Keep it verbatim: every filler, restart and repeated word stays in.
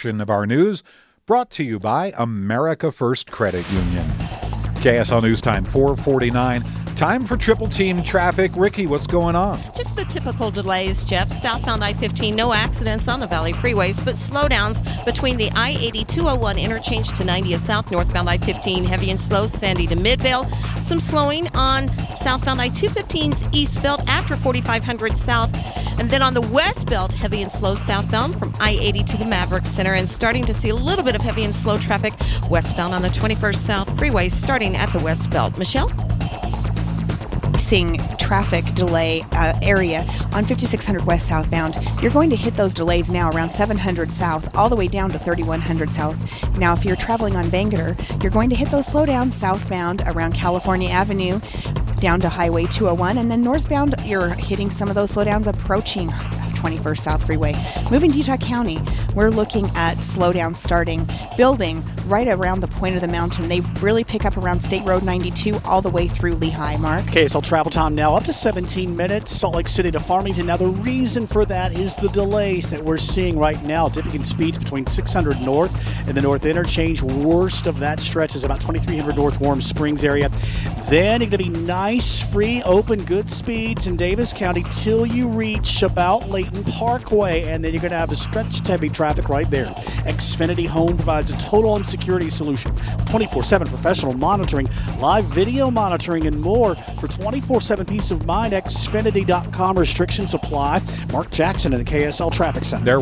edition of our news, brought to you by America First Credit Union. K S L News Time, four forty-nine. Time for triple team traffic. Ricky, what's going on? Just the typical delays, Jeff. Southbound I fifteen, no accidents on the Valley freeways, but slowdowns between the I eighty two oh one interchange to ninetieth South, northbound I fifteen, heavy and slow, Sandy to Midvale. Some slowing on southbound I two fifteen's East Belt after forty-five hundred South. And then on the West Belt, heavy and slow southbound from I eighty to the Maverick Center, and starting to see a little bit of heavy and slow traffic westbound on the twenty-first South freeway, starting at the West Belt. Michelle? Seeing traffic delay uh, area on fifty-six hundred west southbound. You're going to hit those delays now around seven hundred south all the way down to thirty-one hundred south. Now if you're traveling on Bangerter, you're going to hit those slowdowns southbound around California Avenue down to Highway two oh one, and then northbound you're hitting some of those slowdowns approaching twenty-first South Freeway. Moving to Utah County, we're looking at slowdowns starting, building right around the point of the mountain. They really pick up around State Road ninety-two all the way through Lehigh. Mark? K S L travel time now up to seventeen minutes. Salt Lake City to Farmington. Now the reason for that is the delays that we're seeing right now. Dipping in speeds between six hundred north and the north interchange. Worst of that stretch is about twenty-three hundred north Warm Springs area. Then it's going to be nice, free, open, good speeds in Davis County till you reach about Layton Parkway, and then you're going to have the stretched heavy traffic right there. Xfinity Home provides a total home security solution, twenty-four seven professional monitoring, live video monitoring, and more. For twenty-four seven peace of mind, Xfinity dot com. Restrictions apply. Mark Jackson in the K S L Traffic Center. There